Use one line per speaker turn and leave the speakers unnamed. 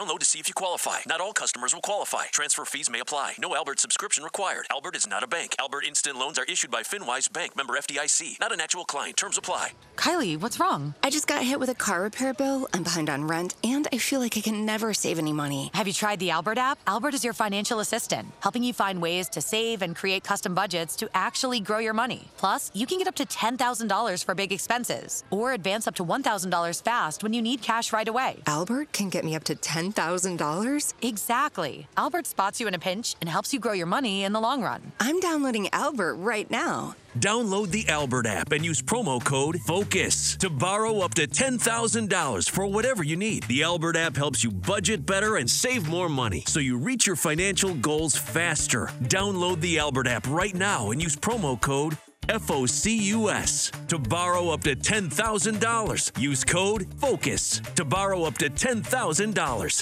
Download to see if you qualify. Not all customers will qualify. Transfer fees may apply. No Albert subscription required. Albert is not a bank. Albert Instant Loans are issued by FinWise Bank, member FDIC. Not an actual client. Terms apply.
Kylie, what's wrong?
I just got hit with a car repair bill. I'm behind on rent, and I feel like I can never save any money.
Have you tried the Albert app? Albert is your financial assistant, helping you find ways to save and create custom budgets to actually grow your money. Plus, you can get up to $10,000 for big expenses, or advance up to $1,000 fast when you need cash right away.
Albert can get me up to $10,000?
Exactly. Albert spots you in a pinch and helps you grow your money in the long run.
I'm downloading Albert right now.
Download the Albert app and use promo code FOCUS to borrow up to $10,000 for whatever you need. The Albert app helps you budget better and save more money so you reach your financial goals faster. Download the Albert app right now and use promo code FOCUS to borrow up to $10,000. Use code FOCUS to borrow up to $10,000.